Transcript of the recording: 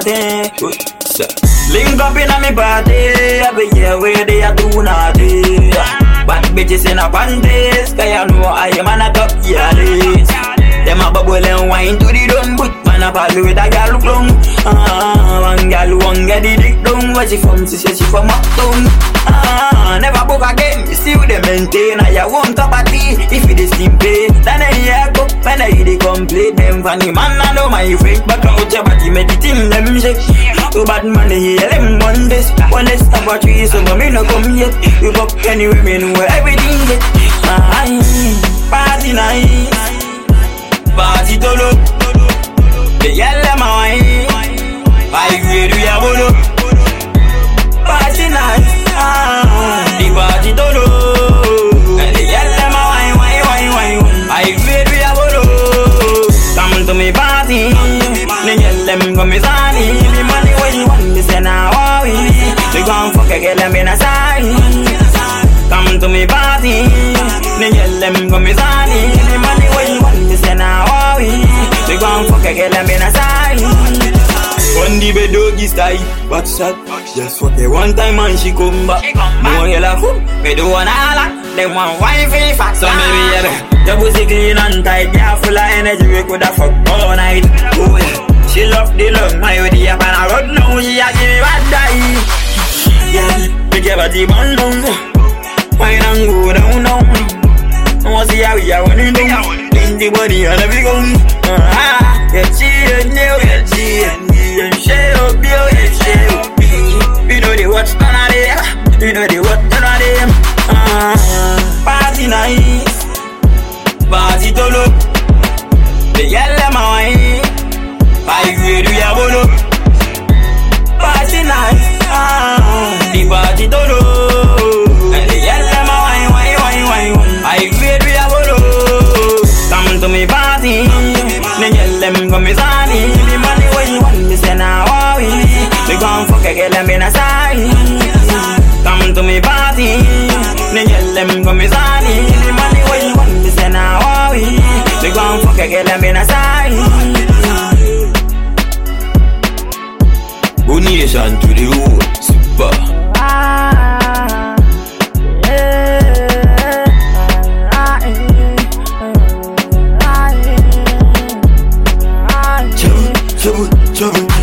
nothing. Link up in a me party, every year where they are do nothing. Bad bitches in a panties, cause you know I am on a top yardage. Them a bubble and wine to the drum, but man a ball with a gal long. One gal won't get the dick down. Where she from? She say she from uptown. Never book again, you still they maintain. I won't top a tea if it is simple. Then I hear go, when I hear they complain. Them funny man I know my friend, but out your body make the team them shake. Too bad man they hear them one day. One day stop a tree, so me no come yet. We go anywhere, me know everything get. Party night. Party tolo, the yellow my wine. I grade we a bolo. Party night, the party tolo, the yellow my wine. I grade we a bolo. Come to me party, the yellow come me sunny. The money when you want, me say now we. We gon' fuck a girl and be na side. Come to me party, the yellow come me sunny. The money when you want, me say now we gon' fuck a girl and be na side. On the bed doggy style, back shot. Just fuck her one time and she come back. No yellow fool, me do one all. Them want wifey fat. So maybe your pussy clean and tight. Yeah, full of energy, we coulda fuck all night. Oh yeah, she love the love, my way the up and I road now. She a give me bad die. Yeah, we give her the ball down. Why don't go down now? I want to see how we are running down. In the body on the big one. Yeah, she and you, yeah, she and she up you, yeah, she up you. You know they watch none of them. You know they watch none of them. Party night, party tolo, the yellow my wine. I grade we a bolo. Party night, the party tolo, the yellow my wine. I grade we a bolo. Come to me party, the yellow come me sunny. The money when you want, me say now we gon' fuck a girl and be na side. Come to me party, the yellow come me sunny. The money when you want, me say now we gon' fuck a girl and be na side. Donation to the world, super. Trouble.